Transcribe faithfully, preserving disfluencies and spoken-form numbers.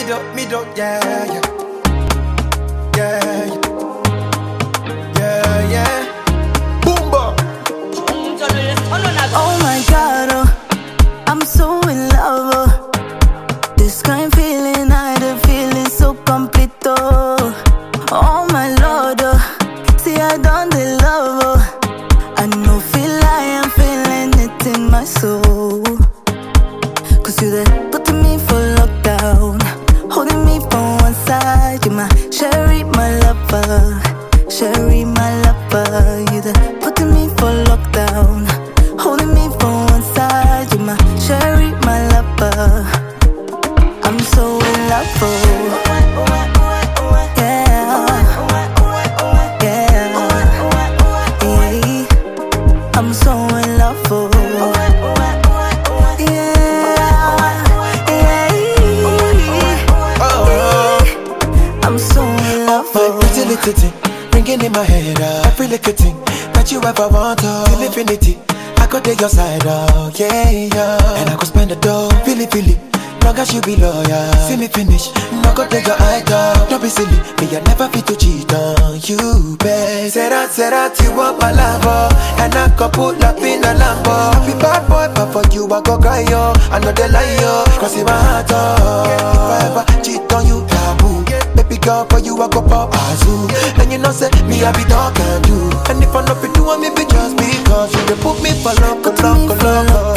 don't, me don't, yeah, yeah. Yeah, yeah, yeah. Boomba. Oh my God, oh, I'm so in love. Oh. This kind feeling, I the feeling so complete. Oh, oh my Lord, oh. See I done the love. Oh. I know feel I am feeling it in my soul. Cause you there putting me for lockdown, holding me from one side. You my Sherry, my lover, Sherry, my lover. You there putting me for lockdown, holding me from one side. You my Sherry, my lover. I'm so in love. Oh. Yeah, yeah, yeah. I'm so in love. Oh. I'm so in love. My pretty little thing, ringing in my head. Uh, every little thing that you ever want, oh, till infinity. I could take your side, oh, yeah, yeah. And I could spend the dough, feel it, feel it. Long as you be loyal, see me finish. No go take your eye down. Don't be silly, me I never fit to cheat on you, babe. Say that, say that you want my love, oh. And I could pull up in a Lambo. Happy bad boy, but for you I go cry, yo. I know they lie, yo. Crossing my heart, oh. If I ever cheat on you, taboo. Baby girl, for you I go pop azoo. And you know say me I be dog and do. And if I not be doing me, be just because you they put me for loco, loco, loco.